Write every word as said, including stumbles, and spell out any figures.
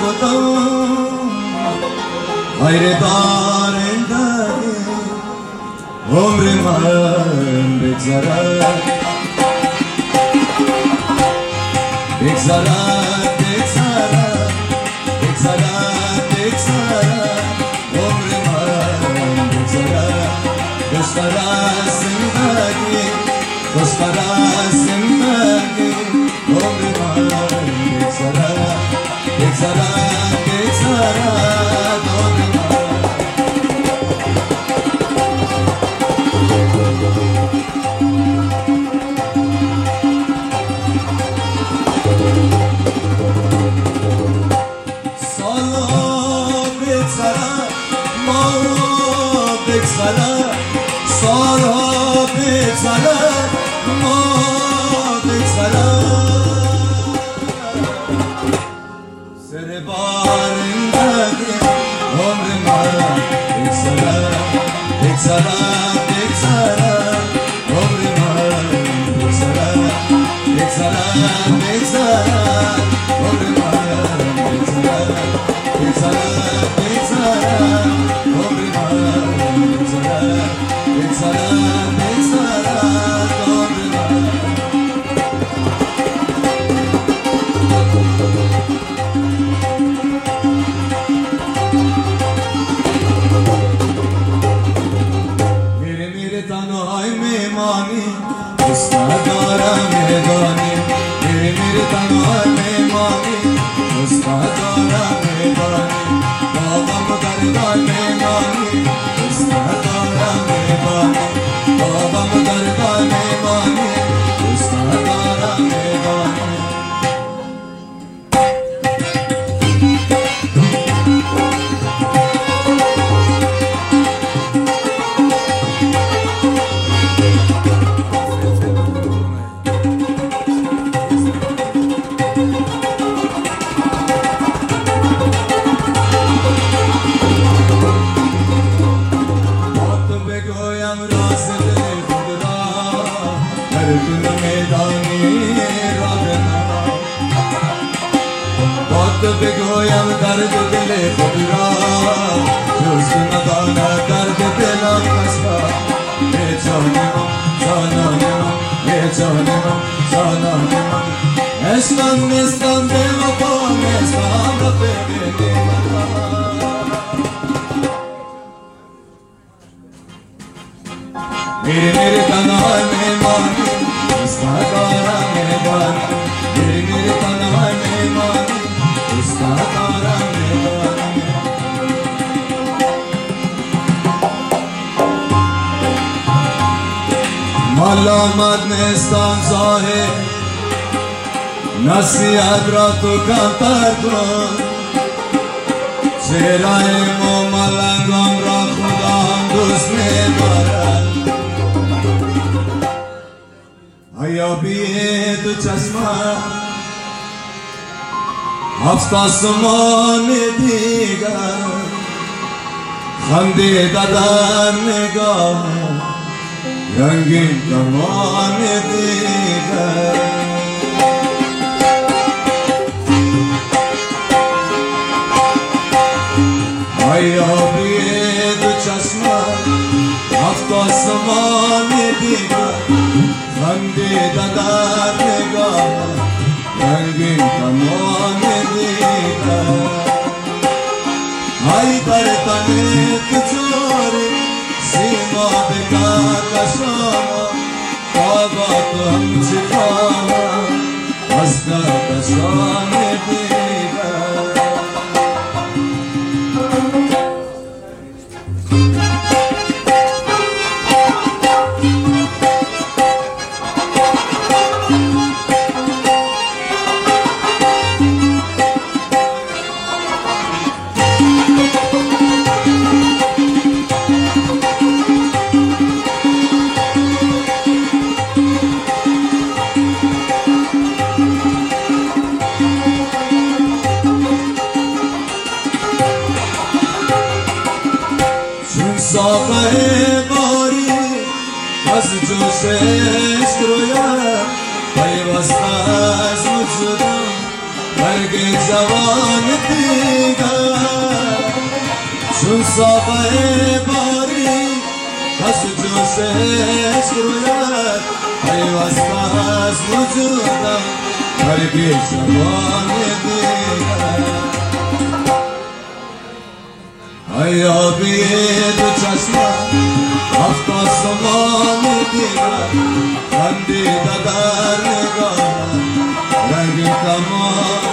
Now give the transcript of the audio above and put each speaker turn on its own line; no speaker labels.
خودم غیر دارنده عمر من بگذرد بگذرد بگذرد بگذرد بگذرد عمر من بگذرد خوشتر از زندگی خوشتر از زندگی عمر من بگذرد بگذرد بگذرد عمر من سالها بگذرد ماها بگذرد سالها بگذرد ماها بگذرد سر بارندگی عمر من بگذرد بگذرد بگذرد عمر من بگذرد بگذرد بگذرد عمر من بگذرد بگذرد بگذرد عمر من بگذرد بگذرد بگذرد عمر من میره میره تنهای میمانی دوست ندارم میدانی میره میره تنهای میمانی دوست ندارم میدانی بابام دردان میمانی دوست ندارم میدانی بابام دردان میمانی دوست ندارم میدانی بگویم راز دل خود را در دل میدانی را بنا با تو بگویم درد دل خود را جز نداند درد دلم کسا ای جان من جانان من ای جان من جانان من عشقم نیستم به وفا نیستم را ببینی میره میره تنهای میمانی دوست ندارم میدانی میره میره تنهای میمانی دوست ندارم میدانی ملامت نیستم ظاهر نصیحت را تو کمتر کن چهرهای مو ملنگان را خدا هم دوست می‌دارد آیا بیه تو چشمم هفت آسمان دیگر خنده در نگاه رنگین کمان دیگر آیا بیه تو چشمم هفت آسمان دیگر خنده در نگاه رنگین کمان دیگر ای در تن تو چوری سیما بکن کشانا بابا تو هم چکانا از در کشان دیگر ساقه باری از جوش عشق رویم پیوست از وجودم برگ برگ جوان دیگر چون ساقه باری کس جوشش روید پیوسته از وجودم برگ جوان دیگر ایابی دو چشمم هفت آسمان دیگر خندیده در نگاهم رنگ کمان